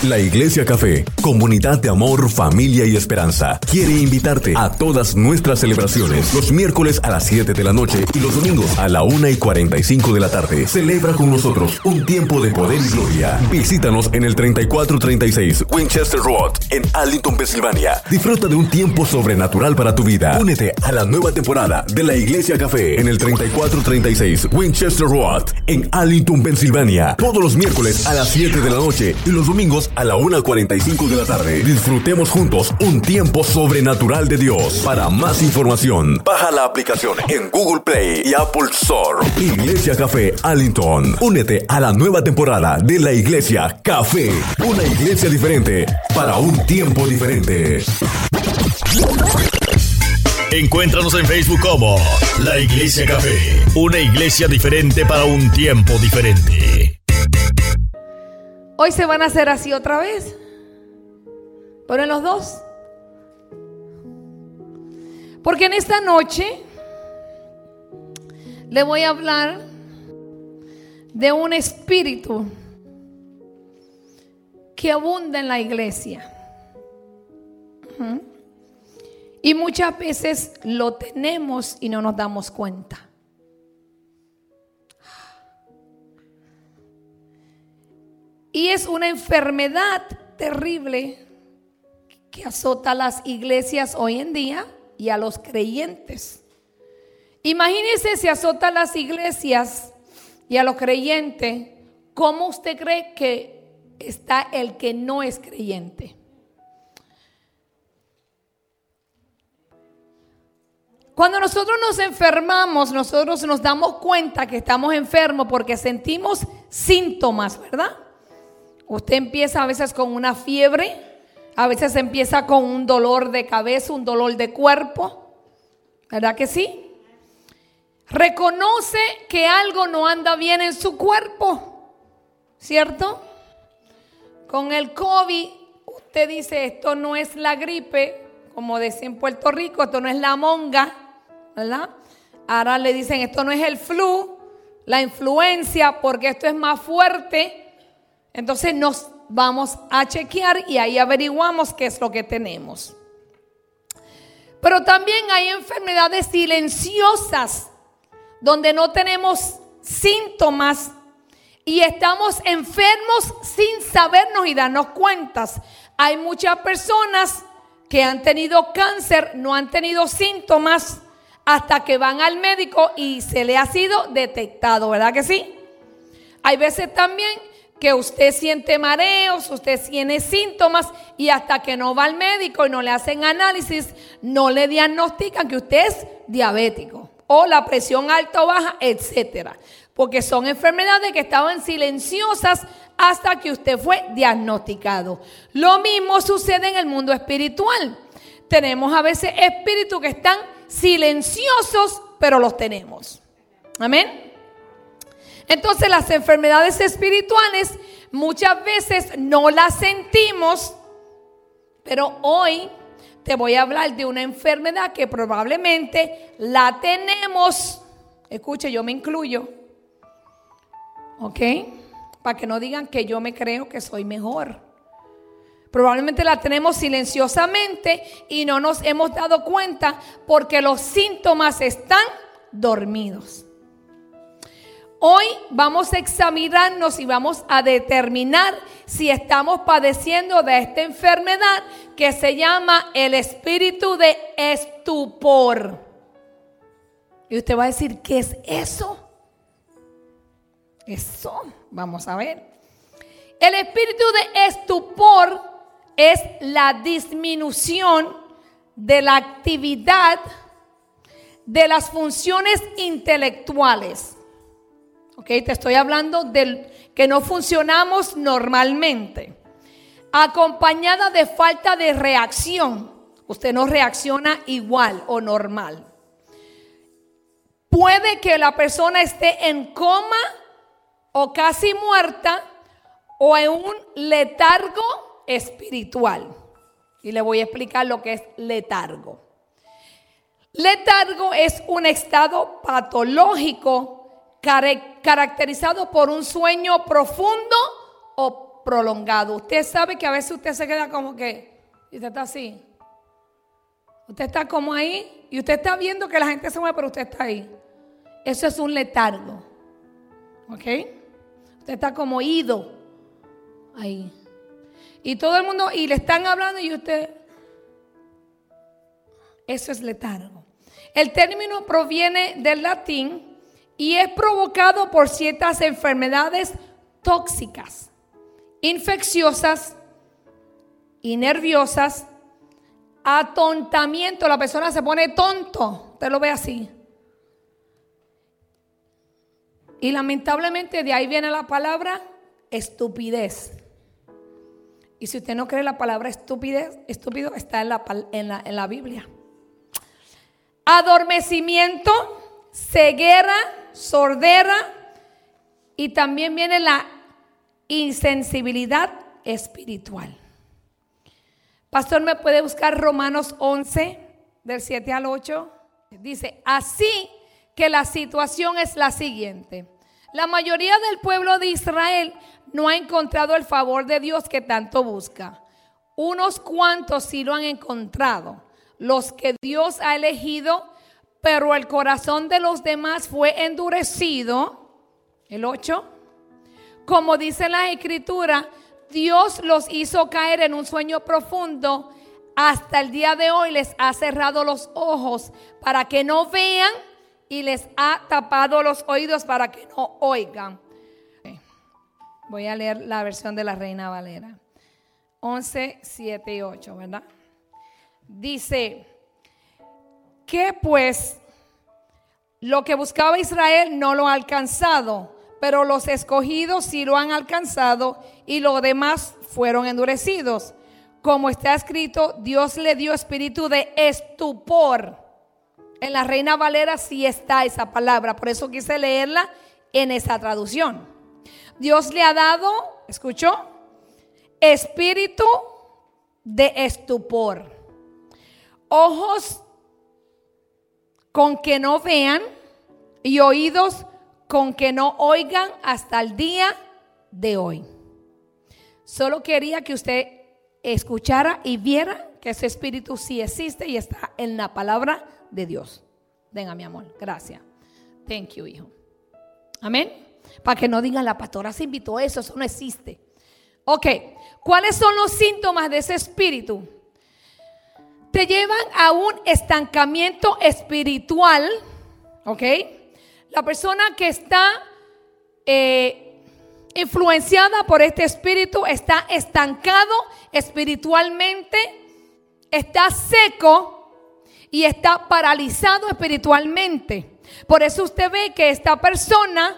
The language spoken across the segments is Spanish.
La Iglesia Café, comunidad de amor, familia y esperanza, quiere invitarte a todas nuestras celebraciones los miércoles a las 7 de la noche y los domingos a la 1:45 de la tarde. Celebra con nosotros un tiempo de poder y gloria. Visítanos en el 3436 Winchester Road en Arlington, Pensilvania. Disfruta de un tiempo sobrenatural para tu vida. Únete a la nueva temporada de La Iglesia Café en el 3436 Winchester Road en Arlington, Pensilvania. Todos los miércoles a las 7 de la noche y los domingos a la 1:45 de la tarde. Disfrutemos juntos un tiempo sobrenatural de Dios. Para más información, baja la aplicación en Google Play y Apple Store. Iglesia Café Arlington. Únete a la nueva temporada de La Iglesia Café. Una iglesia diferente para un tiempo diferente. Encuéntranos en Facebook como La Iglesia Café. Una iglesia diferente para un tiempo diferente. Hoy se van a hacer así otra vez. Pero en los dos. Porque en esta noche le voy a hablar de un espíritu que abunda en la iglesia. Y muchas veces lo tenemos y no nos damos cuenta. Y es una enfermedad terrible que azota a las iglesias hoy en día y a los creyentes. Imagínense si azota a las iglesias y a los creyentes, ¿cómo usted cree que está el que no es creyente? Cuando nosotros nos enfermamos, nosotros nos damos cuenta que estamos enfermos porque sentimos síntomas, ¿verdad? Usted empieza a veces con una fiebre, a veces empieza con un dolor de cabeza, un dolor de cuerpo, ¿verdad que sí? Reconoce que algo no anda bien en su cuerpo, ¿cierto? Con el COVID, usted dice, esto no es la gripe, como decía en Puerto Rico, esto no es la monga, ¿verdad? Ahora le dicen, esto no es el flu, la influencia, porque esto es más fuerte. Entonces nos vamos a chequear y ahí averiguamos qué es lo que tenemos. Pero también hay enfermedades silenciosas donde no tenemos síntomas y estamos enfermos sin sabernos y darnos cuentas. Hay muchas personas que han tenido cáncer, no han tenido síntomas hasta que van al médico y se le ha sido detectado, ¿verdad que sí? Hay veces también que usted siente mareos, usted tiene síntomas y hasta que no va al médico y no le hacen análisis, no le diagnostican que usted es diabético o la presión alta o baja, etcétera. Porque son enfermedades que estaban silenciosas hasta que usted fue diagnosticado. Lo mismo sucede en el mundo espiritual. Tenemos a veces espíritus que están silenciosos, pero los tenemos. Amén. Entonces las enfermedades espirituales muchas veces no las sentimos, pero hoy te voy a hablar de una enfermedad que probablemente la tenemos. Escuche, yo me incluyo, ¿ok? Para que no digan que yo me creo que soy mejor. Probablemente la tenemos silenciosamente y no nos hemos dado cuenta porque los síntomas están dormidos. Hoy vamos a examinarnos y vamos a determinar si estamos padeciendo de esta enfermedad que se llama el espíritu de estupor. Y usted va a decir, ¿qué es eso? Eso, vamos a ver. El espíritu de estupor es la disminución de la actividad de las funciones intelectuales. Ok, te estoy hablando del que no funcionamos normalmente, acompañada de falta de reacción. Usted no reacciona igual o normal. Puede que la persona esté en coma o casi muerta o en un letargo espiritual. Y le voy a explicar lo que es letargo. Letargo es un estado patológico caracterizado por un sueño profundo o prolongado. Usted sabe que a veces usted se queda como que, y usted está así. Usted está como ahí y usted está viendo que la gente se mueve, pero usted está ahí. Eso es un letargo. ¿Ok? Usted está como ido ahí. Y todo el mundo, y le están hablando y usted, eso es letargo. El término proviene del latín y es provocado por ciertas enfermedades tóxicas, infecciosas y nerviosas. Atontamiento, la persona se pone tonto, usted lo ve así. Y lamentablemente de ahí viene la palabra estupidez. Y si usted no cree la palabra estúpido está en la Biblia. Adormecimiento, ceguera, sordera, y también viene la insensibilidad espiritual. Pastor, ¿me puede buscar Romanos 11, del 7 al 8? Dice, así que la situación es la siguiente. La mayoría del pueblo de Israel no ha encontrado el favor de Dios que tanto busca. Unos cuantos sí lo han encontrado, los que Dios ha elegido, pero el corazón de los demás fue endurecido. El 8. Como dice la Escritura, Dios los hizo caer en un sueño profundo. Hasta el día de hoy les ha cerrado los ojos para que no vean y les ha tapado los oídos para que no oigan. Voy a leer la versión de la Reina Valera. 11, 7 y 8, ¿verdad? Dice que pues lo que buscaba Israel no lo ha alcanzado, pero los escogidos sí lo han alcanzado y los demás fueron endurecidos. Como está escrito, Dios le dio espíritu de estupor. En la Reina Valera sí está esa palabra, por eso quise leerla en esa traducción. Dios le ha dado, ¿escuchó? Espíritu de estupor. Ojos con que no vean y oídos con que no oigan hasta el día de hoy. Solo quería que usted escuchara y viera que ese espíritu sí existe y está en la palabra de Dios. Venga, mi amor, gracias. Thank you, hijo. Amén. Para que no digan, la pastora se invitó a eso no existe. Ok, ¿cuáles son los síntomas de ese espíritu? Te llevan a un estancamiento espiritual. Ok, la persona que está influenciada por este espíritu está estancado espiritualmente, está seco y está paralizado espiritualmente. Por eso usted ve que esta persona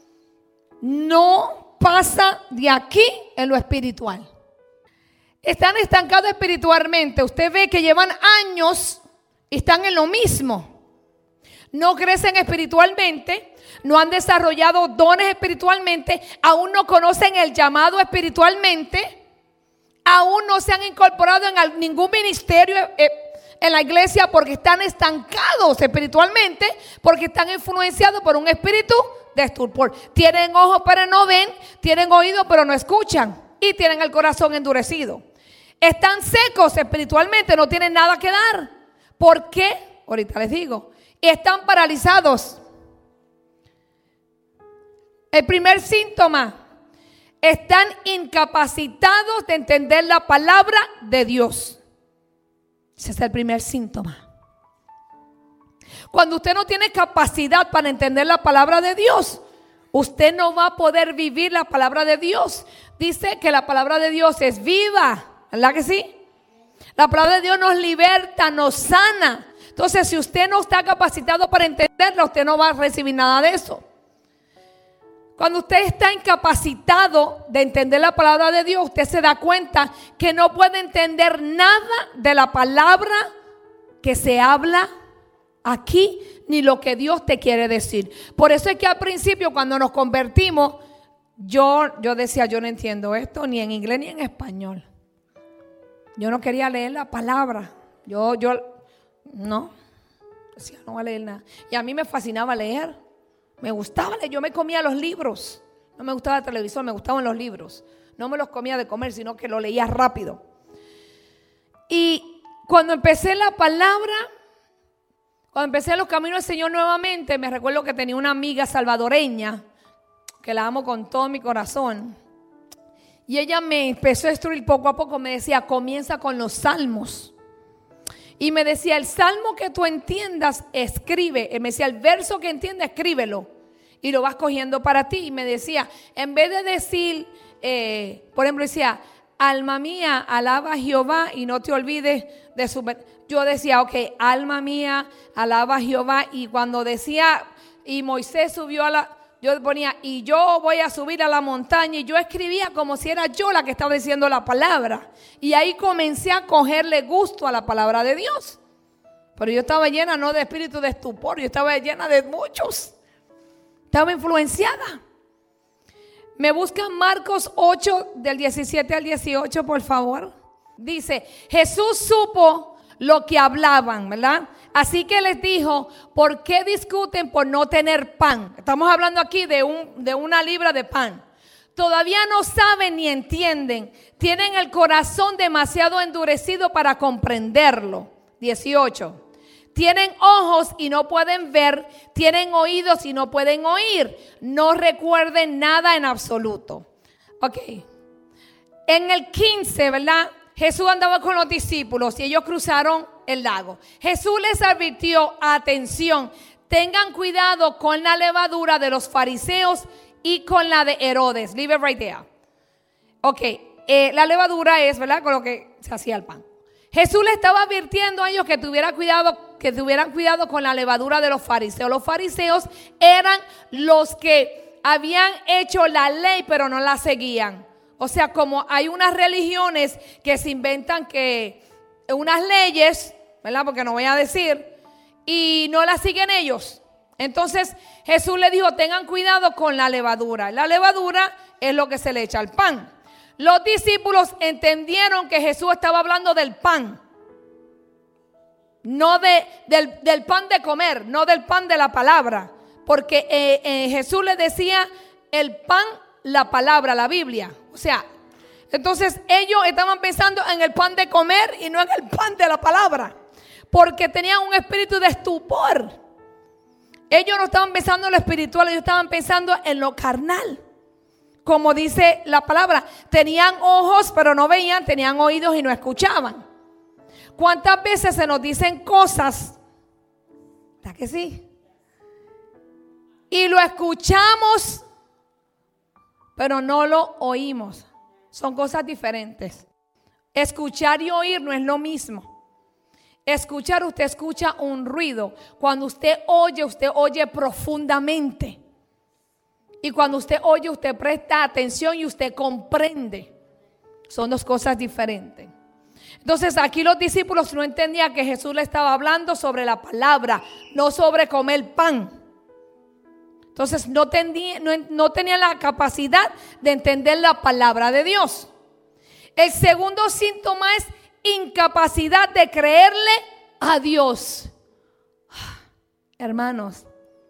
no pasa de aquí en lo espiritual. Están estancados espiritualmente. Usted ve que llevan años y están en lo mismo. No crecen espiritualmente, no han desarrollado dones espiritualmente, aún no conocen el llamado espiritualmente, aún no se han incorporado en ningún ministerio en la iglesia porque están estancados espiritualmente, porque están influenciados por un espíritu de estupor. Tienen ojos pero no ven, tienen oídos pero no escuchan y tienen el corazón endurecido. Están secos espiritualmente, no tienen nada que dar. ¿Por qué? Ahorita les digo. Están paralizados. El primer síntoma: están incapacitados de entender la palabra de Dios. Ese es el primer síntoma. Cuando usted no tiene capacidad para entender la palabra de Dios, usted no va a poder vivir la palabra de Dios. Dice que la palabra de Dios es viva, ¿verdad que sí? La palabra de Dios nos liberta, nos sana. Entonces, si usted no está capacitado para entenderla, usted no va a recibir nada de eso. Cuando usted está incapacitado de entender la palabra de Dios, usted se da cuenta que no puede entender nada de la palabra que se habla aquí, ni lo que Dios te quiere decir. Por eso es que al principio, cuando nos convertimos, yo decía, yo no entiendo esto ni en inglés ni en español. Yo no quería leer la palabra. No decía, no voy a leer nada. Y a mí me fascinaba leer. Me gustaba leer, yo me comía los libros. No me gustaba el televisor, me gustaban los libros. No me los comía de comer, sino que lo leía rápido. Y cuando empecé la palabra, cuando empecé los caminos del Señor nuevamente, me recuerdo que tenía una amiga salvadoreña, que la amo con todo mi corazón. Y ella me empezó a instruir poco a poco, me decía, comienza con los salmos. Y me decía, el salmo que tú entiendas, escribe. Me decía, el verso que entiendas, escríbelo. Y lo vas cogiendo para ti. Y me decía, en vez de decir, por ejemplo, decía, alma mía, alaba a Jehová y no te olvides de su... Yo decía, ok, alma mía, alaba a Jehová. Y cuando decía, y Moisés subió a la... Yo ponía, y yo voy a subir a la montaña. Y yo escribía como si era yo la que estaba diciendo la palabra. Y ahí comencé a cogerle gusto a la palabra de Dios. Pero yo estaba llena no de espíritu de estupor, yo estaba llena de muchos. Estaba influenciada. Me buscan Marcos 8 del 17 al 18, por favor. Dice, Jesús supo lo que hablaban, ¿verdad? Así que les dijo, ¿por qué discuten por no tener pan? Estamos hablando aquí de una libra de pan. Todavía no saben ni entienden. Tienen el corazón demasiado endurecido para comprenderlo. 18. Tienen ojos y no pueden ver. Tienen oídos y no pueden oír. No recuerden nada en absoluto. Ok. En el 15, ¿verdad? Jesús andaba con los discípulos y ellos cruzaron el lago. Jesús les advirtió, atención, tengan cuidado con la levadura de los fariseos y con la de Herodes. Leave it right there. Ok, la levadura es, ¿verdad?, con lo que se hacía el pan. Jesús le estaba advirtiendo a ellos que tuvieran cuidado con la levadura de los fariseos. Los fariseos eran los que habían hecho la ley pero no la seguían. O sea, como hay unas religiones que se inventan que unas leyes, ¿verdad? Porque no voy a decir, y no las siguen ellos. Entonces Jesús le dijo, tengan cuidado con la levadura. La levadura es lo que se le echa al pan. Los discípulos entendieron que Jesús estaba hablando del pan. No del pan de comer, no del pan de la palabra. Porque Jesús les decía el pan, la palabra, la Biblia. O sea, entonces ellos estaban pensando en el pan de comer y no en el pan de la palabra. Porque tenían un espíritu de estupor. Ellos no estaban pensando en lo espiritual, ellos estaban pensando en lo carnal. Como dice la palabra, tenían ojos pero no veían, tenían oídos y no escuchaban. ¿Cuántas veces se nos dicen cosas? ¿Verdad que sí? Y lo escuchamos pero no lo oímos. Son cosas diferentes. Escuchar y oír no es lo mismo. Escuchar, usted escucha un ruido. Cuando usted oye profundamente. Y cuando usted oye, usted presta atención y usted comprende. Son dos cosas diferentes. Entonces aquí los discípulos no entendían que Jesús le estaba hablando sobre la palabra, no sobre comer pan. Entonces no tenían la capacidad de entender la palabra de Dios. El segundo síntoma es incapacidad de creerle a Dios. Hermanos,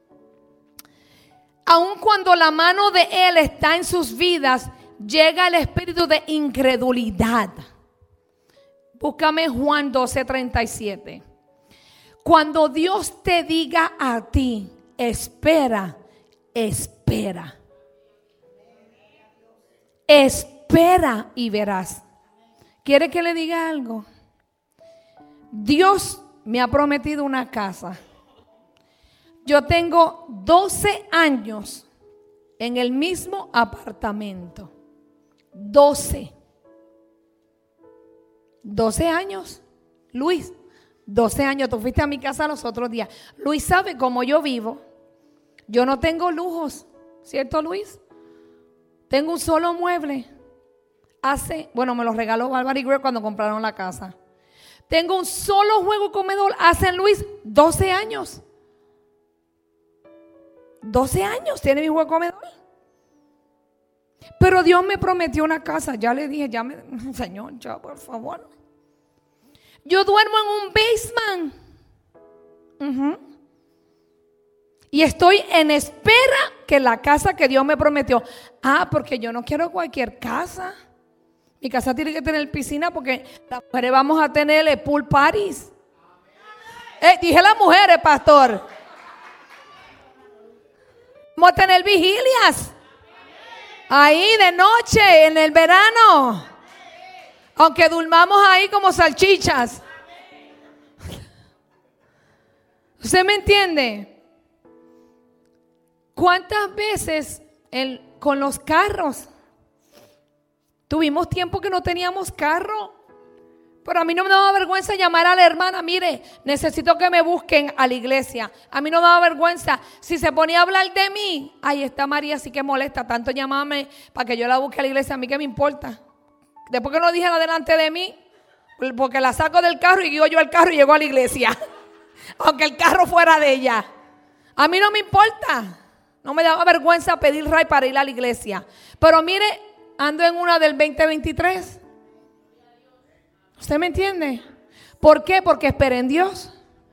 aun cuando la mano de Él está en sus vidas, llega el espíritu de incredulidad. Búscame Juan 12:37. Cuando Dios te diga a ti, espera. Espera y verás. ¿Quiere que le diga algo? Dios me ha prometido una casa. Yo tengo 12 años en el mismo apartamento. 12 años. Luis, 12 años. Tú fuiste a mi casa los otros días. Luis sabe cómo yo vivo. Yo no tengo lujos, ¿cierto, Luis? Tengo un solo mueble. Me lo regaló Barbara y Greer cuando compraron la casa. Tengo un solo juego comedor hace, Luis, 12 años. 12 años tiene mi juego comedor. Pero Dios me prometió una casa. Ya le dije, Señor, ya por favor. Yo duermo en un basement. Y estoy en espera que la casa que Dios me prometió. Porque yo no quiero cualquier casa. Mi casa tiene que tener piscina porque las mujeres vamos a tener pool parties. Dije las mujeres, pastor. Vamos a tener vigilias. Ahí de noche, en el verano. Aunque durmamos ahí como salchichas. ¿Usted me entiende? ¿Cuántas veces con los carros? Tuvimos tiempo que no teníamos carro. Pero a mí no me daba vergüenza llamar a la hermana. Mire, necesito que me busquen a la iglesia. A mí no me daba vergüenza. Si se ponía a hablar de mí, ahí está María, sí que molesta tanto llamarme para que yo la busque a la iglesia. A mí qué me importa. Después que no dijera delante de mí, porque la saco del carro y guío yo al carro y llego a la iglesia. Aunque el carro fuera de ella. A mí no me importa. No me daba vergüenza pedir ray para ir a la iglesia. Pero mire, ando en una del 2023. ¿Usted me entiende? ¿Por qué? Porque esperé en Dios.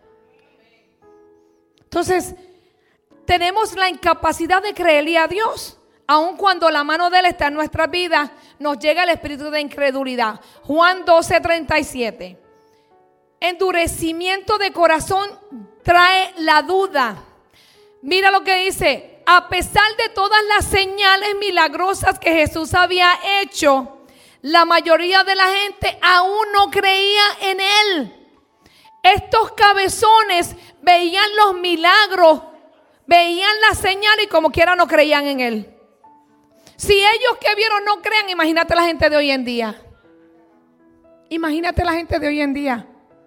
Entonces, tenemos la incapacidad de creerle a Dios. Aun cuando la mano de Él está en nuestras vidas, nos llega el espíritu de incredulidad. Juan 12:37. Endurecimiento de corazón trae la duda. Mira lo que dice. A pesar de todas las señales milagrosas que Jesús había hecho, la mayoría de la gente aún no creía en Él. Estos cabezones veían los milagros, veían las señales y como quiera no creían en Él. Si ellos que vieron no crean, imagínate la gente de hoy en día. Imagínate la gente de hoy en día.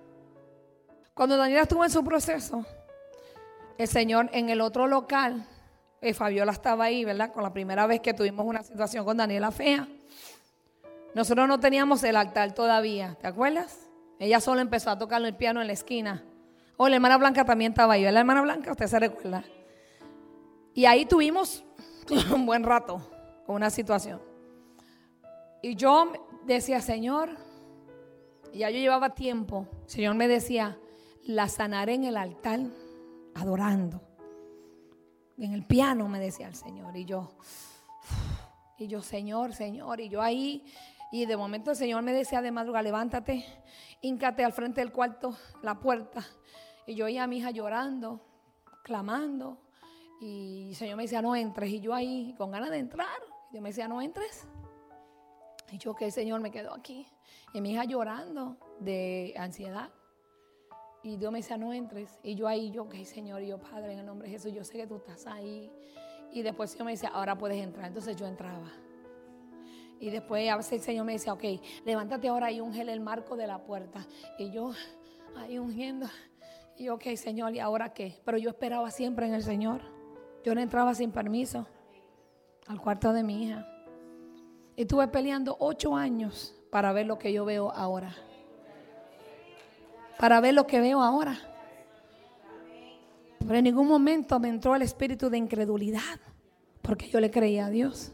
Cuando Daniela estuvo en su proceso, el Señor en el otro local, Fabiola estaba ahí, ¿verdad? Con la primera vez que tuvimos una situación con Daniela fea. Nosotros no teníamos el altar todavía, ¿te acuerdas? Ella solo empezó a tocar el piano en la esquina. La hermana Blanca también estaba ahí, ¿verdad? La hermana Blanca, usted se recuerda. Y ahí tuvimos un buen rato con una situación. Y yo decía, Señor, y ya yo llevaba tiempo, el Señor me decía, la sanaré en el altar, adorando. En el piano me decía el Señor. Y yo, Señor, y yo ahí. Y de momento el Señor me decía de madrugada, levántate, híncate al frente del cuarto, la puerta. Y yo oía a mi hija llorando, clamando. Y el Señor me decía, no entres. Y yo ahí con ganas de entrar. Y Dios me decía, no entres. Y yo, que el Señor me quedó aquí. Y mi hija llorando de ansiedad. Y Dios me decía, no entres. Y yo ahí, ok, Señor, y yo, Padre, en el nombre de Jesús, yo sé que tú estás ahí. Y después el Señor me decía, ahora puedes entrar. Entonces yo entraba. Y después a veces el Señor me decía, ok, levántate ahora y ungele el marco de la puerta. Y yo ahí ungiendo. Y yo, ok, Señor, ¿y ahora qué? Pero yo esperaba siempre en el Señor. Yo no entraba sin permiso al cuarto de mi hija. Y estuve peleando 8 años para ver lo que yo veo ahora. Para ver lo que veo ahora. Pero en ningún momento me entró el espíritu de incredulidad, porque yo le creía a Dios.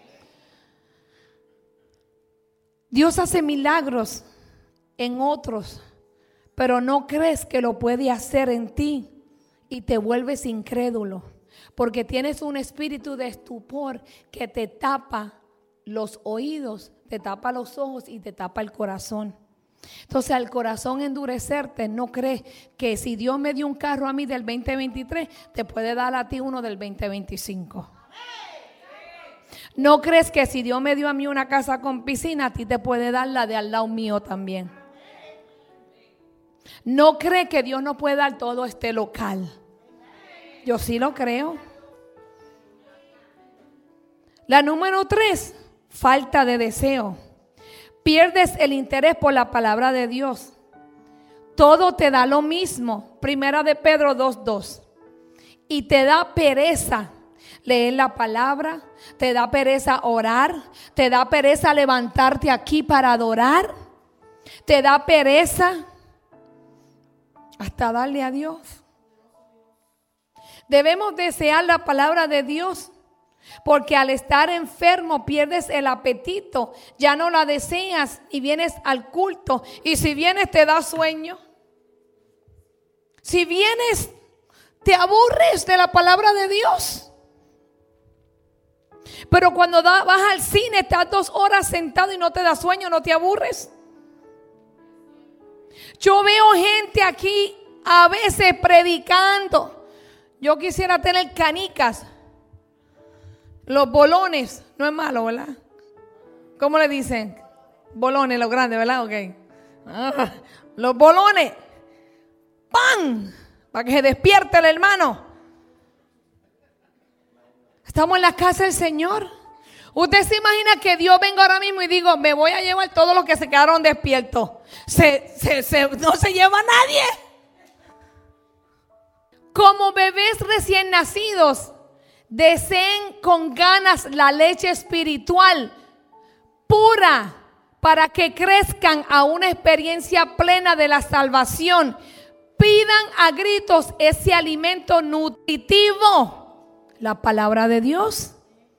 Dios hace milagros en otros, pero no crees que lo puede hacer en ti y te vuelves incrédulo, porque tienes un espíritu de estupor que te tapa los oídos, te tapa los ojos y te tapa el corazón. Entonces, al corazón endurecerte, no crees que si Dios me dio un carro a mí del 2023, te puede dar a ti uno del 2025. No crees que si Dios me dio a mí una casa con piscina, a ti te puede dar la de al lado mío también. No crees que Dios no puede dar todo este local. Yo sí lo creo. La número 3, falta de deseo. Pierdes el interés por la palabra de Dios. Todo te da lo mismo. Primera de Pedro 2:2. Y te da pereza leer la palabra, te da pereza orar, te da pereza levantarte aquí para adorar, te da pereza hasta darle a Dios. Debemos desear la palabra de Dios, porque al estar enfermo pierdes el apetito, ya no la deseas y vienes al culto, y si vienes te da sueño. Si vienes Te aburres de la palabra de Dios. Pero cuando vas al cine, estás 2 horas sentado y no te da sueño, no te aburres. Yo veo gente aquí a veces predicando. Yo quisiera tener canicas. Los bolones, no es malo, ¿verdad? ¿Cómo le dicen? Bolones, los grandes, ¿verdad? Ok. Los bolones. ¡Pam! Para que se despierte el hermano. Estamos en la casa del Señor. Usted se imagina que Dios venga ahora mismo y digo, me voy a llevar todos los que se quedaron despiertos. No se lleva a nadie. Como bebés recién nacidos, deseen con ganas la leche espiritual pura para que crezcan a una experiencia plena de la salvación. Pidan a gritos ese alimento nutritivo, la palabra de Dios.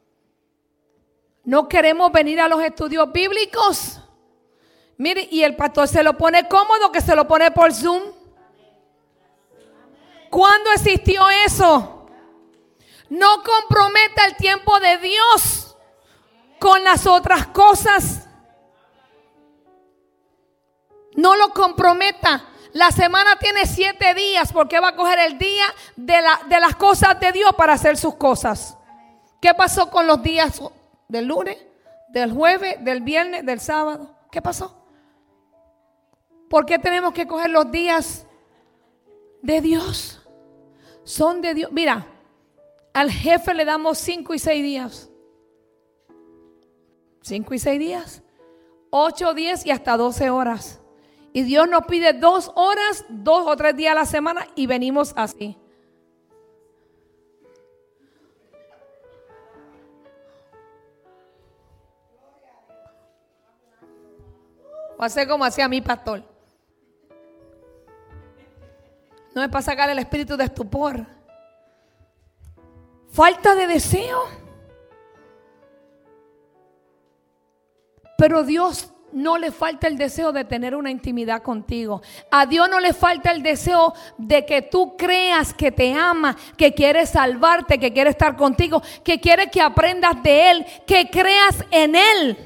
No queremos venir a los estudios bíblicos. Mire, y el pastor se lo pone cómodo, que se lo pone por Zoom. ¿Cuándo existió eso? No comprometa el tiempo de Dios con las otras cosas. No lo comprometa. La semana tiene 7 días, porque va a coger el día de las cosas de Dios para hacer sus cosas. ¿Qué pasó con los días del lunes, del jueves, del viernes, del sábado? ¿Qué pasó? ¿Por qué tenemos que coger los días de Dios? Son de Dios. Mira, al jefe le damos 5 y 6 días. 5 y 6 días. 8, 10 y hasta 12 horas. Y Dios nos pide 2 horas, 2 o 3 días a la semana y venimos así. O hacer como hacía mi pastor. No es para sacar el espíritu de estupor. Falta de deseo. Pero Dios no le falta el deseo de tener una intimidad contigo. A Dios no le falta el deseo de que tú creas que te ama, que quiere salvarte, que quiere estar contigo, que quiere que aprendas de Él, que creas en Él.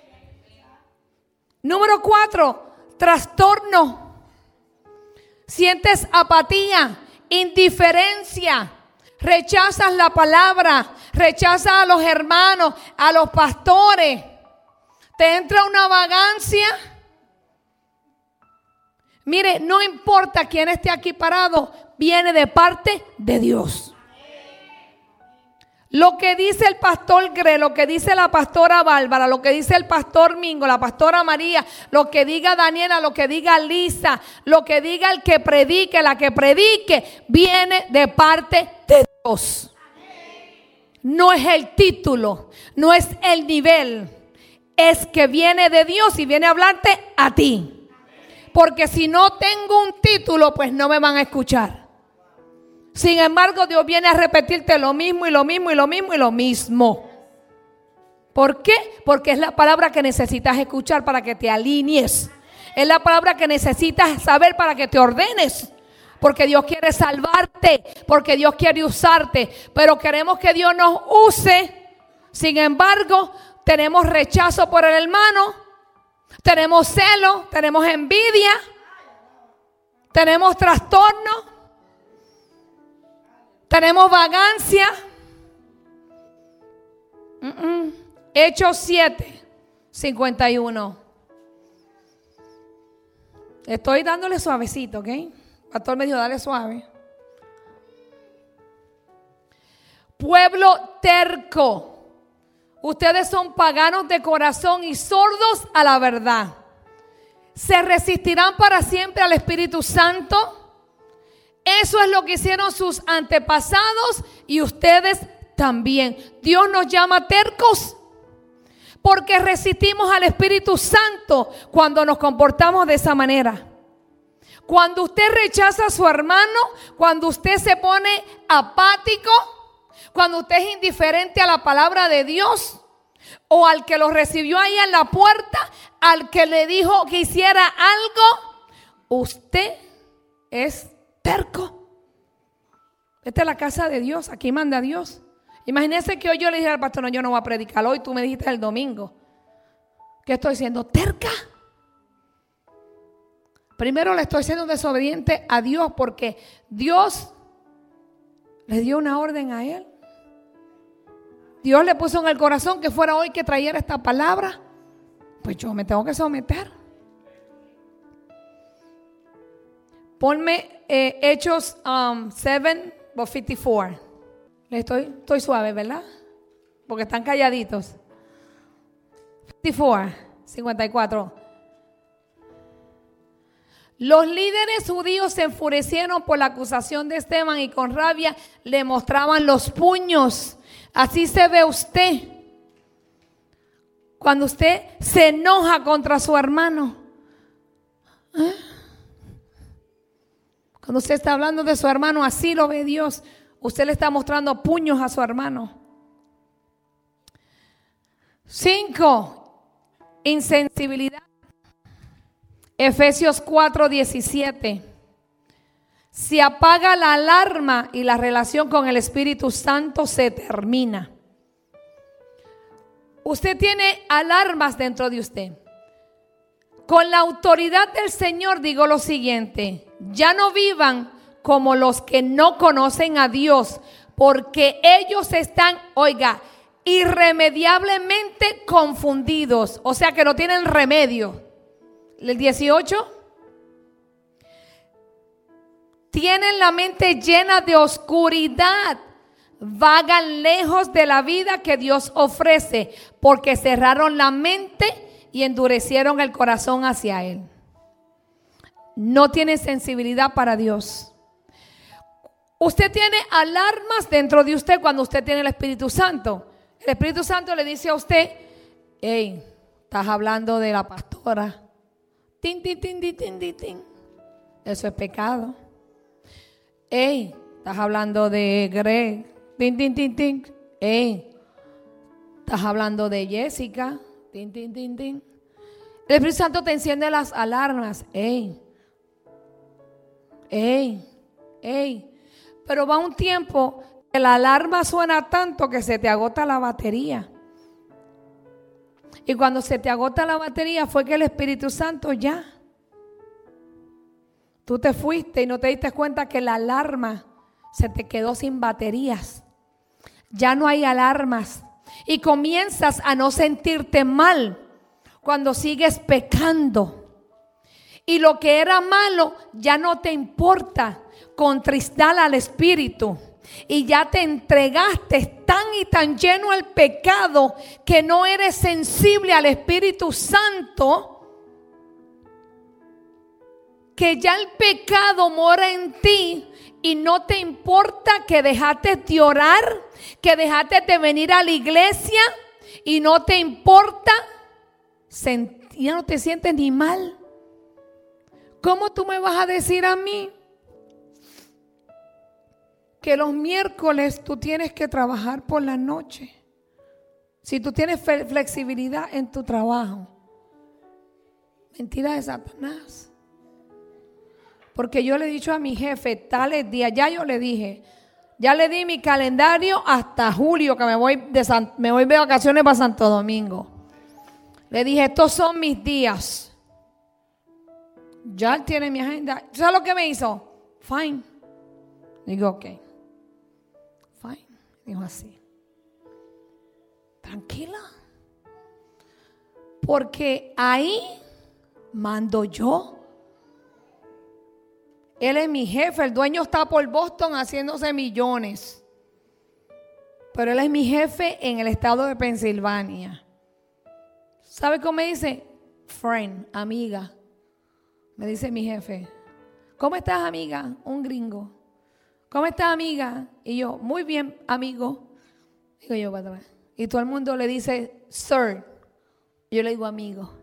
Número 4, trastorno. Sientes apatía, indiferencia, rechazas la palabra, rechazas a los hermanos, a los pastores. Te entra una vagancia. Mire, no importa quién esté aquí parado, viene de parte de Dios. Lo que dice el pastor Gre, lo que dice la pastora Bárbara, lo que dice el pastor Mingo, la pastora María, lo que diga Daniela, lo que diga Lisa, lo que diga el que predique, la que predique, viene de parte de Dios. No es el título, no es el nivel. Es que viene de Dios y viene a hablarte a ti. Porque si no tengo un título, pues no me van a escuchar. Sin embargo, Dios viene a repetirte lo mismo y lo mismo y lo mismo y lo mismo. ¿Por qué? Porque es la palabra que necesitas escuchar para que te alinees. Es la palabra que necesitas saber para que te ordenes. Porque Dios quiere salvarte, porque Dios quiere usarte. Pero queremos que Dios nos use. Sin embargo, tenemos rechazo por el hermano, tenemos celo, tenemos envidia, tenemos trastorno, tenemos vagancia. Hechos 7, 51. Estoy dándole suavecito, ¿ok? El pastor me dijo, dale suave. Pueblo terco. Ustedes son paganos de corazón y sordos a la verdad. ¿Se resistirán para siempre al Espíritu Santo? Eso es lo que hicieron sus antepasados y ustedes también. Dios nos llama tercos porque resistimos al Espíritu Santo cuando nos comportamos de esa manera. Cuando usted rechaza a su hermano, cuando usted se pone apático, cuando usted es indiferente a la palabra de Dios, o al que lo recibió ahí en la puerta, al que le dijo que hiciera algo, usted es terco. Esta es la casa de Dios, aquí manda Dios. Imagínense que hoy yo le dije al pastor, no, yo no voy a predicar hoy, tú me dijiste el domingo. ¿Qué estoy siendo? ¿Terca? Primero le estoy siendo desobediente a Dios porque Dios le dio una orden a él. Dios le puso en el corazón que fuera hoy que trayera esta palabra. Pues yo me tengo que someter. Ponme Hechos 7:54. Estoy suave, ¿verdad? Porque están calladitos. 54. Los líderes judíos se enfurecieron por la acusación de Esteban y con rabia le mostraban los puños. Así se ve usted cuando usted se enoja contra su hermano. Cuando usted está hablando de su hermano, así lo ve Dios. Usted le está mostrando puños a su hermano. 5. Insensibilidad. Efesios 4:17. Se apaga la alarma y la relación con el Espíritu Santo se termina. Usted tiene alarmas dentro de usted. Con la autoridad del Señor digo lo siguiente: ya no vivan como los que no conocen a Dios, porque ellos están, oiga, irremediablemente confundidos, o sea que no tienen remedio. El 18. Tienen la mente llena de oscuridad, vagan lejos de la vida que Dios ofrece, porque cerraron la mente y endurecieron el corazón hacia Él. No tienen sensibilidad para Dios. Usted tiene alarmas dentro de usted cuando usted tiene el Espíritu Santo. El Espíritu Santo le dice a usted: hey, estás hablando de la pastora. Tin, tin, tin, tin, tin, tin, tin. Eso es pecado. Hey, estás hablando de Greg. Tin, tin, tin, tin. Hey, estás hablando de Jessica. Tin, tin, tin, tin. El Espíritu Santo te enciende las alarmas. Hey, hey, hey. Pero va un tiempo que la alarma suena tanto que se te agota la batería. Y cuando se te agota la batería fue que el Espíritu Santo ya. Tú te fuiste y no te diste cuenta que la alarma se te quedó sin baterías. Ya no hay alarmas. Y comienzas a no sentirte mal cuando sigues pecando. Y lo que era malo ya no te importa. Contristar al Espíritu. Y ya te entregaste tan y tan lleno al pecado que no eres sensible al Espíritu Santo, que ya el pecado mora en ti y no te importa que dejaste de orar, que dejaste de venir a la iglesia y no te importa, ya no te sientes ni mal. ¿Cómo tú me vas a decir a mí que los miércoles tú tienes que trabajar por la noche? Si tú tienes flexibilidad en tu trabajo. Mentira de Satanás. Porque yo le he dicho a mi jefe, tales días, ya yo le dije, ya le di mi calendario hasta julio, que me voy de vacaciones para Santo Domingo. Le dije, estos son mis días. Ya él tiene mi agenda. ¿Sabes lo que me hizo? Fine. Digo, ok. Fine. Dijo así. Tranquila. Porque ahí mando yo. Él es mi jefe. El dueño está por Boston haciéndose millones. Pero él es mi jefe en el estado de Pensilvania. ¿Sabe cómo me dice? Friend, amiga. Me dice mi jefe. ¿Cómo estás, amiga? Un gringo. ¿Cómo estás, amiga? Y yo, muy bien, amigo. Digo yo, para atrás. Y todo el mundo le dice, sir. Yo le digo, amigo.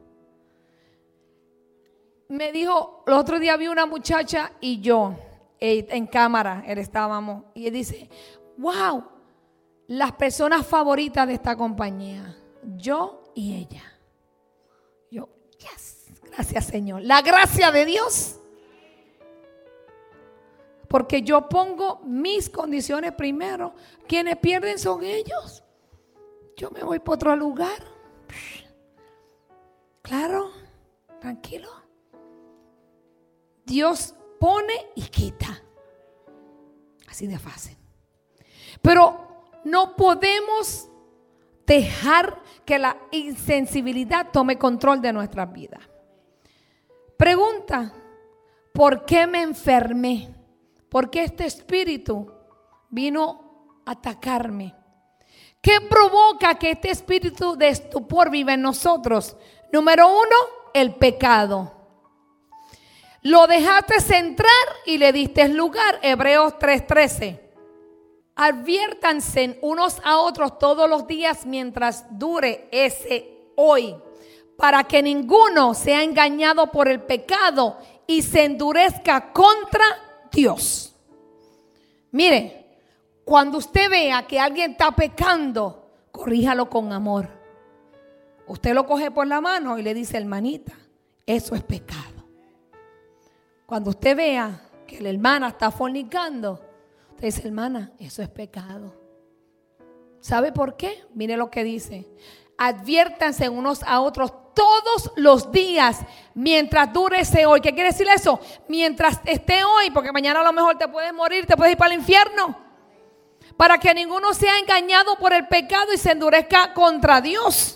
Me dijo, el otro día vi una muchacha y yo, en cámara, estábamos. Y él dice, wow, las personas favoritas de esta compañía. Yo y ella. Yo, yes, gracias Señor. La gracia de Dios. Porque yo pongo mis condiciones primero. Quienes pierden son ellos. Yo me voy para otro lugar. Claro, tranquilo. Dios pone y quita. Así de fácil. Pero no podemos dejar que la insensibilidad tome control de nuestra vida. Pregunta: ¿por qué me enfermé? ¿Por qué este espíritu vino a atacarme? ¿Qué provoca que este espíritu de estupor viva en nosotros? Número 1, el pecado. Lo dejaste entrar y le diste lugar. Hebreos 3:13. Adviértanse unos a otros todos los días mientras dure ese hoy, para que ninguno sea engañado por el pecado y se endurezca contra Dios. Mire, cuando usted vea que alguien está pecando, corríjalo con amor. Usted lo coge por la mano y le dice: hermanita, eso es pecado. Cuando usted vea que la hermana está fornicando, usted dice: hermana, eso es pecado. ¿Sabe por qué? Mire lo que dice: adviértanse unos a otros todos los días mientras dure ese hoy. ¿Qué quiere decir eso? Mientras esté hoy, porque mañana a lo mejor te puedes morir, te puedes ir para el infierno. Para que ninguno sea engañado por el pecado y se endurezca contra Dios.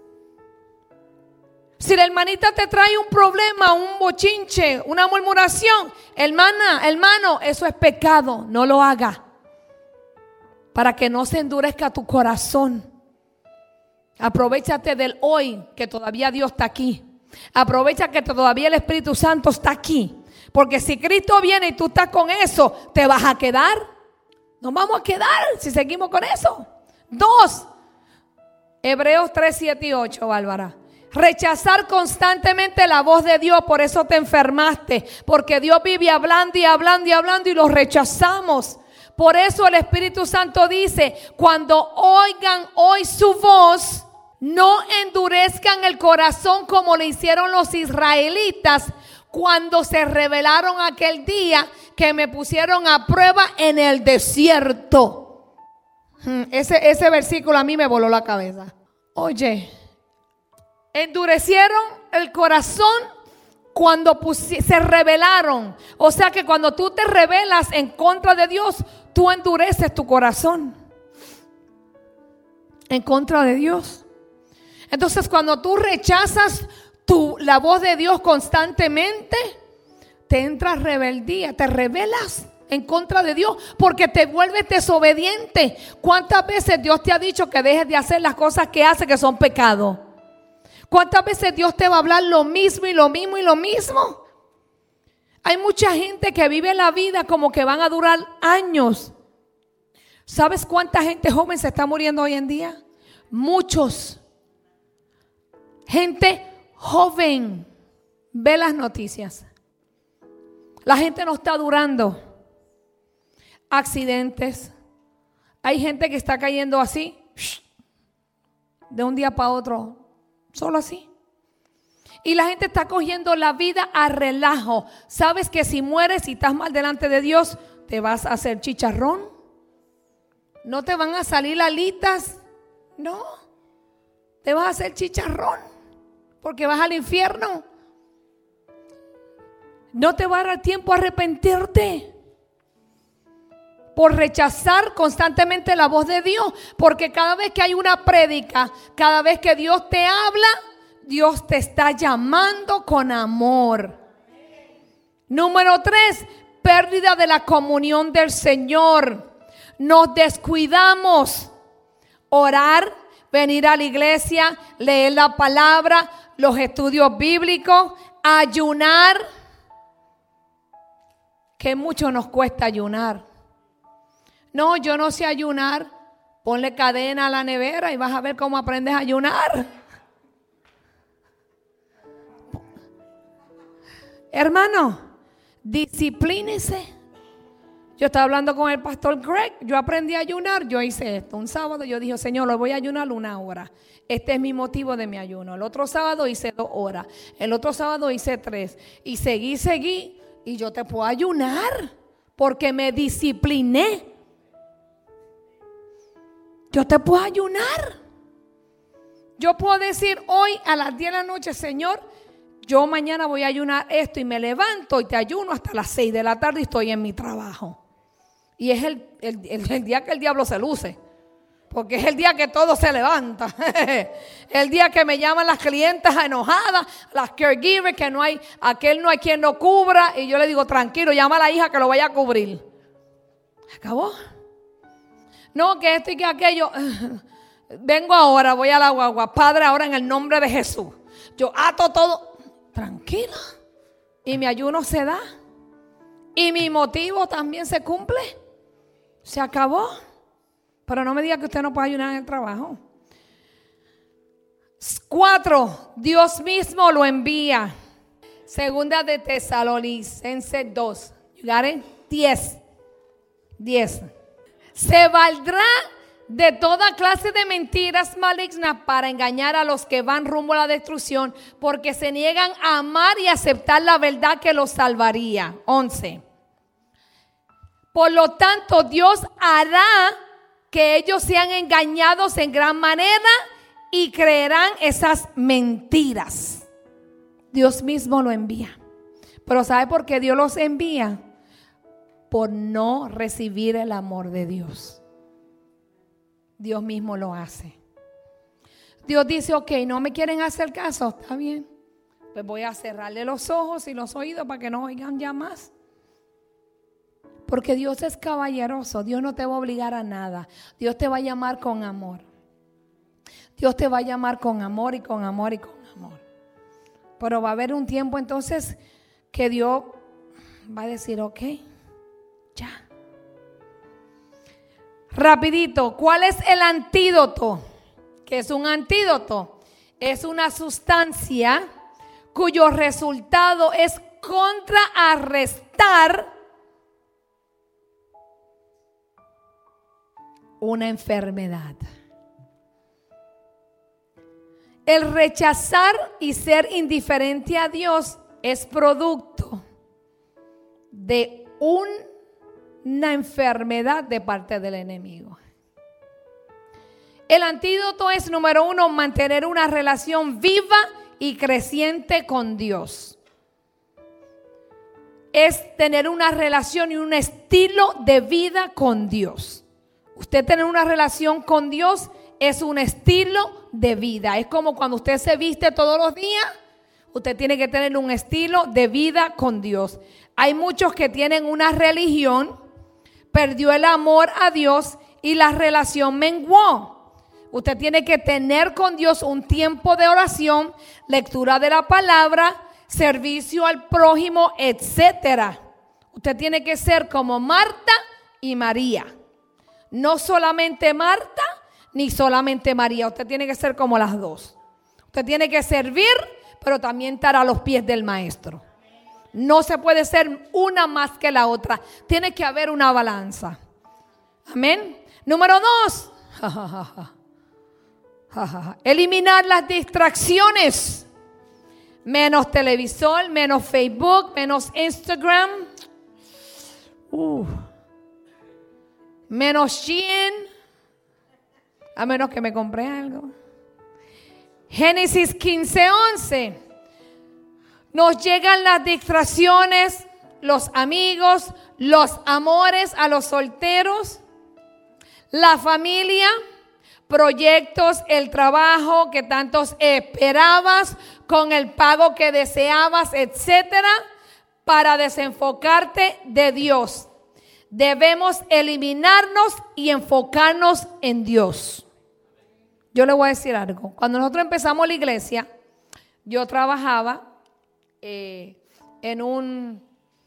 Si la hermanita te trae un problema, un bochinche, una murmuración, hermana, hermano, eso es pecado, no lo haga. Para que no se endurezca tu corazón. Aprovéchate del hoy, que todavía Dios está aquí. Aprovecha que todavía el Espíritu Santo está aquí. Porque si Cristo viene y tú estás con eso, ¿te vas a quedar? Nos vamos a quedar si seguimos con eso. 2, Hebreos 3, 7 y 8, Bárbara. Rechazar constantemente la voz de Dios, por eso te enfermaste. Porque Dios vive hablando y hablando y hablando y lo rechazamos. Por eso el Espíritu Santo dice: cuando oigan hoy su voz, no endurezcan el corazón como le hicieron los israelitas cuando se rebelaron aquel día que me pusieron a prueba en el desierto. Ese versículo a mí me voló la cabeza. Oye, endurecieron el corazón cuando se rebelaron. O sea que cuando tú te rebelas en contra de Dios, tú endureces tu corazón en contra de Dios. Entonces, cuando tú rechazas la voz de Dios constantemente, te entra rebeldía, te rebelas en contra de Dios porque te vuelves desobediente. ¿Cuántas veces Dios te ha dicho que dejes de hacer las cosas que hace que son pecado? ¿Cuántas veces Dios te va a hablar lo mismo y lo mismo y lo mismo? Hay mucha gente que vive la vida como que van a durar años. ¿Sabes cuánta gente joven se está muriendo hoy en día? Muchos. Gente joven. Ve las noticias. La gente no está durando. Accidentes. Hay gente que está cayendo así, de un día para otro, solo así. Y la gente está cogiendo la vida a relajo. ¿Sabes que si mueres y estás mal delante de Dios, te vas a hacer chicharrón? ¿No te van a salir alitas? No. Te vas a hacer chicharrón porque vas al infierno. No te va a dar tiempo a arrepentirte por rechazar constantemente la voz de Dios. Porque cada vez que hay una prédica, cada vez que Dios te habla, Dios te está llamando con amor. Número 3, pérdida de la comunión del Señor. Nos descuidamos. Orar, venir a la iglesia, leer la palabra, los estudios bíblicos, ayunar. Que mucho nos cuesta ayunar. No, yo no sé ayunar. Ponle cadena a la nevera y vas a ver cómo aprendes a ayunar. Hermano, disciplínese. Yo estaba hablando con el pastor Greg. Yo aprendí a ayunar. Yo hice esto. Un sábado yo dije: Señor, lo voy a ayunar 1 hora. Este es mi motivo de mi ayuno. El otro sábado hice 2 horas. El otro sábado hice 3. Y seguí. Y yo te puedo ayunar. porque me discipliné. Yo te puedo ayunar. Yo puedo decir hoy a las 10 de la noche, Señor, yo mañana voy a ayunar esto, y me levanto y te ayuno hasta las 6 de la tarde y estoy en mi trabajo. Y es el día que el diablo se luce, porque es el día que todo se levanta. El día que me llaman las clientas enojadas, las caregivers, que no hay quien lo cubra, y yo le digo, tranquilo, llama a la hija que lo vaya a cubrir. ¿Acabó? No, que esto y que aquello. Vengo ahora, voy a la guagua. Padre, ahora en el nombre de Jesús, yo ato todo. Tranquila. Y mi ayuno se da. Y mi motivo también se cumple. Se acabó. Pero no me diga que usted no puede ayunar en el trabajo. 4. Dios mismo lo envía. Segunda de Tesalonicenses 2. You got it? 10. Se valdrá de toda clase de mentiras malignas para engañar a los que van rumbo a la destrucción, porque se niegan a amar y aceptar la verdad que los salvaría. 11. Por lo tanto, Dios hará que ellos sean engañados en gran manera y creerán esas mentiras. Dios mismo lo envía. Pero ¿sabe por qué Dios los envía? Por no recibir el amor de Dios. Dios mismo lo hace. Dios dice, ok, no me quieren hacer caso, está bien, pues voy a cerrarle los ojos y los oídos para que no oigan ya más. Porque Dios es caballeroso. Dios no te va a obligar a nada. Dios te va a llamar con amor. Dios te va a llamar con amor y con amor y con amor. Pero va a haber un tiempo entonces que Dios va a decir, ok, ya. Rapidito, ¿cuál es el antídoto? ¿Qué es un antídoto? Es una sustancia cuyo resultado es contrarrestar una enfermedad. El rechazar y ser indiferente a Dios es producto de una enfermedad de parte del enemigo. El antídoto es, número 1, mantener una relación viva y creciente con Dios. Es tener una relación y un estilo de vida con Dios. Usted tener una relación con Dios es un estilo de vida. Es como cuando usted se viste todos los días, usted tiene que tener un estilo de vida con Dios. Hay muchos que tienen una religión, perdió el amor a Dios y la relación menguó. Usted tiene que tener con Dios un tiempo de oración, lectura de la palabra, servicio al prójimo, etcétera. Usted tiene que ser como Marta y María. No solamente Marta ni solamente María. Usted tiene que ser como las dos. Usted tiene que servir, pero también estar a los pies del maestro. No se puede ser una más que la otra. Tiene que haber una balanza. Amén. Número 2. Eliminar las distracciones. Menos televisor, menos Facebook, menos Instagram. Menos Shein. A menos que me compré algo. Génesis 15:11. Nos llegan las distracciones, los amigos, los amores a los solteros, la familia, proyectos, el trabajo que tantos esperabas, con el pago que deseabas, etcétera, para desenfocarte de Dios. Debemos eliminarnos y enfocarnos en Dios. Yo le voy a decir algo. Cuando nosotros empezamos la iglesia, yo trabajaba en unos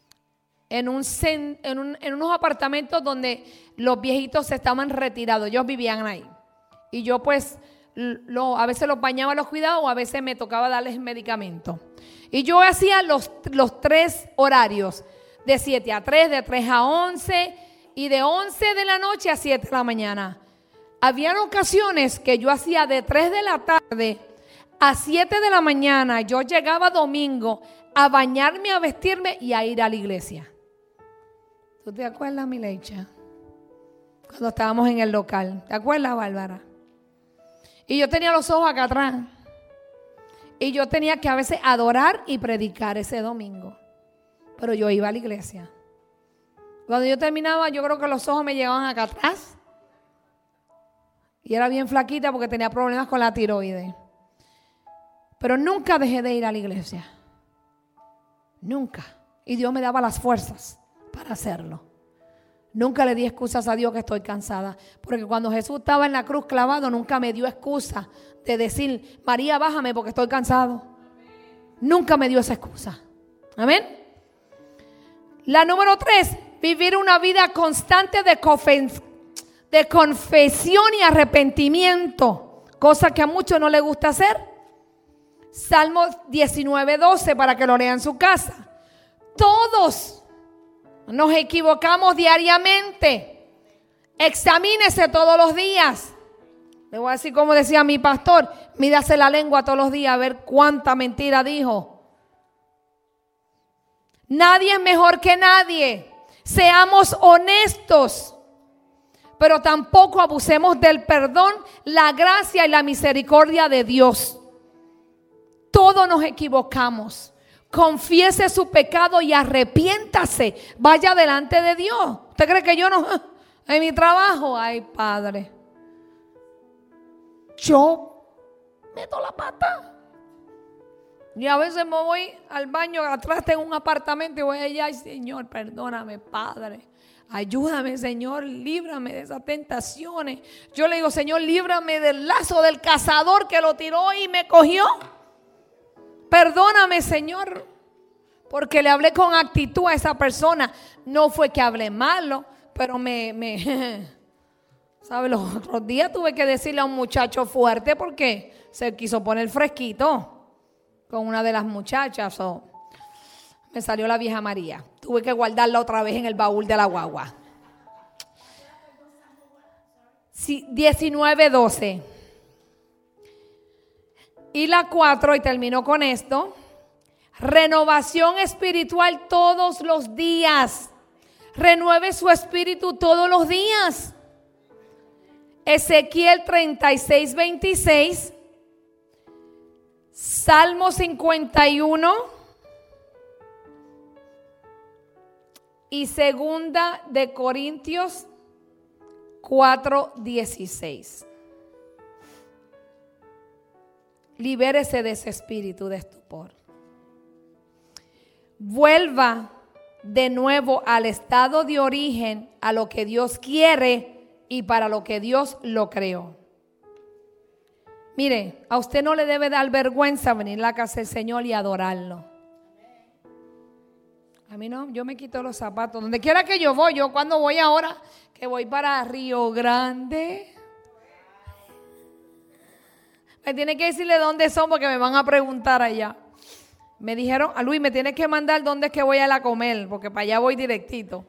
apartamentos donde los viejitos estaban retirados. Ellos vivían ahí. Y yo pues a veces los bañaba, los cuidaba, o a veces me tocaba darles medicamentos. Y yo hacía los 3 horarios. De 7 a 3, de 3 a 11 y de 11 de la noche a 7 de la mañana. Habían ocasiones que yo hacía de 3 de la tarde a 7 de la mañana. Yo llegaba domingo a bañarme, a vestirme y a ir a la iglesia. ¿Tú te acuerdas, Mileicha? Cuando estábamos en el local. ¿Te acuerdas, Bárbara? Y yo tenía los ojos acá atrás. Y yo tenía que a veces adorar y predicar ese domingo. Pero yo iba a la iglesia. Cuando yo terminaba, yo creo que los ojos me llevaban acá atrás. Y era bien flaquita porque tenía problemas con la tiroides. Pero nunca dejé de ir a la iglesia. Nunca. Y Dios me daba las fuerzas para hacerlo. Nunca le di excusas a Dios que estoy cansada. Porque cuando Jesús estaba en la cruz clavado, nunca me dio excusa de decir, María, bájame porque estoy cansado. Nunca me dio esa excusa. Amén. La número 3, vivir una vida constante de confesión y arrepentimiento. Cosa que a muchos no les gusta hacer. Salmos 19:12 para que lo lean en su casa. Todos nos equivocamos diariamente. Examínese todos los días. Le voy a decir como decía mi pastor, mídase la lengua todos los días a ver cuánta mentira dijo. Nadie es mejor que nadie. Seamos honestos, pero tampoco abusemos del perdón, la gracia y la misericordia de Dios. Todos nos equivocamos. Confiese su pecado y arrepiéntase. Vaya delante de Dios. ¿Usted cree que yo no? En mi trabajo, ay, Padre, yo meto la pata. Y a veces me voy al baño, atrás tengo un apartamento y voy allá, ay, Señor, perdóname, Padre. Ayúdame, Señor, líbrame de esas tentaciones. Yo le digo, Señor, líbrame del lazo del cazador que lo tiró y me cogió. Perdóname, Señor, porque le hablé con actitud a esa persona. No fue que hablé malo, pero ¿sabe? Los otros días tuve que decirle a un muchacho fuerte porque se quiso poner fresquito con una de las muchachas. Me salió la vieja María. Tuve que guardarla otra vez en el baúl de la guagua. Sí, 19:12. Y la 4, y termino con esto. Renovación espiritual todos los días. Renueve su espíritu todos los días. Ezequiel 36:26. Salmo 51. Y segunda de Corintios 4:16. Libérese de ese espíritu de estupor. Vuelva de nuevo al estado de origen, a lo que Dios quiere y para lo que Dios lo creó. Mire, a usted no le debe dar vergüenza venir a la casa del Señor y adorarlo. A mí no, yo me quito los zapatos. Donde quiera que yo voy, yo cuando voy ahora, que voy para Río Grande, me tiene que decirle dónde son porque me van a preguntar allá. Me dijeron, a Luis, me tienes que mandar dónde es que voy a ir a comer, porque para allá voy directito.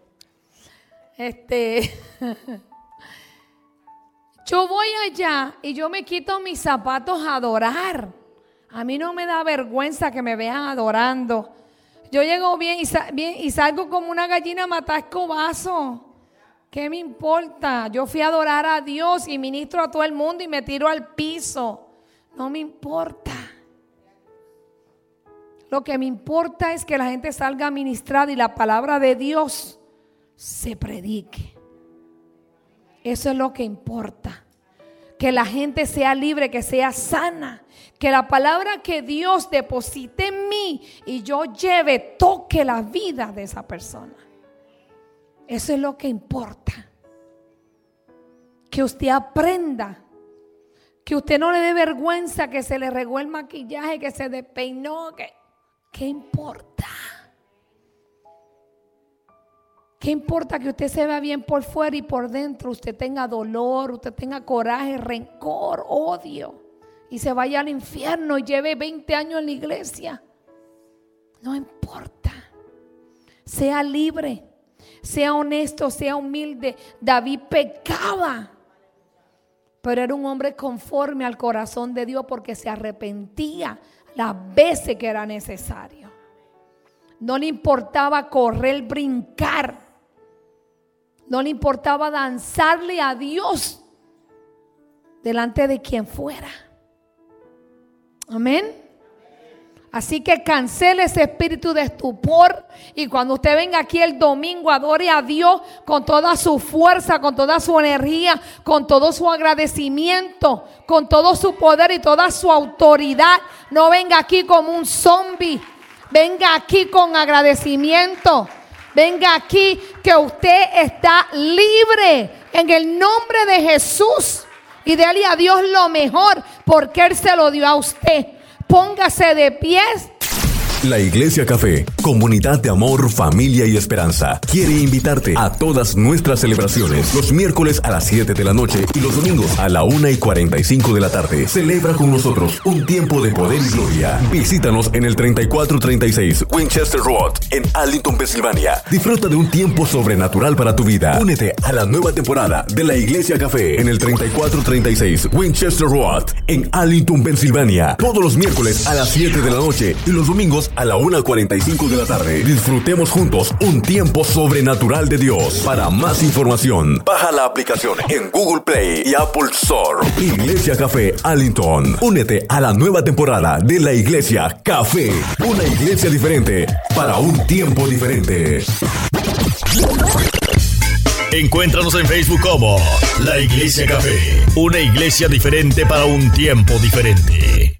Yo voy allá y yo me quito mis zapatos a adorar. A mí no me da vergüenza que me vean adorando. Yo llego bien y salgo como una gallina a matar escobazo. ¿Qué me importa? Yo fui a adorar a Dios y ministro a todo el mundo y me tiro al piso. No me importa. Lo que me importa es que la gente salga a ministrar y la palabra de Dios se predique. Eso es lo que importa. Que la gente sea libre, que sea sana. Que la palabra que Dios deposite en mí y yo lleve, toque la vida de esa persona. Eso es lo que importa. Que usted aprenda. Que usted no le dé vergüenza que se le regó el maquillaje, que se despeinó. ¿Qué importa? ¿Qué importa que usted se vea bien por fuera y por dentro usted tenga dolor, usted tenga coraje, rencor, odio y se vaya al infierno y lleve 20 años en la iglesia? No importa. Sea libre, sea honesto, sea humilde. David pecaba, pero era un hombre conforme al corazón de Dios porque se arrepentía las veces que era necesario. No le importaba correr, brincar. No le importaba danzarle a Dios delante de quien fuera. Amén. Así que cancele ese espíritu de estupor y cuando usted venga aquí el domingo, adore a Dios con toda su fuerza, con toda su energía, con todo su agradecimiento, con todo su poder y toda su autoridad. No venga aquí como un zombie, venga aquí con agradecimiento. Venga aquí que usted está libre en el nombre de Jesús y dele a Dios lo mejor porque Él se lo dio a usted. Póngase de pies. La Iglesia Café, comunidad de amor, familia y esperanza, quiere invitarte a todas nuestras celebraciones los miércoles a las 7 de la noche y los domingos a la 1:45 de la tarde. Celebra con nosotros un tiempo de poder y gloria. Visítanos en el 3436 Winchester Road en Arlington, Pensilvania. Disfruta de un tiempo sobrenatural para tu vida. Únete a la nueva temporada de la Iglesia Café en el 3436 Winchester Road en Arlington, Pensilvania. Todos los miércoles a las 7 de la noche y los domingos a la 1:45 de la tarde. Disfrutemos juntos un tiempo sobrenatural de Dios. Para más información, baja la aplicación en Google Play y Apple Store. Iglesia Café Arlington. Únete a la nueva temporada de la Iglesia Café. Una iglesia diferente para un tiempo diferente. Encuéntranos en Facebook como La Iglesia Café. Una iglesia diferente para un tiempo diferente.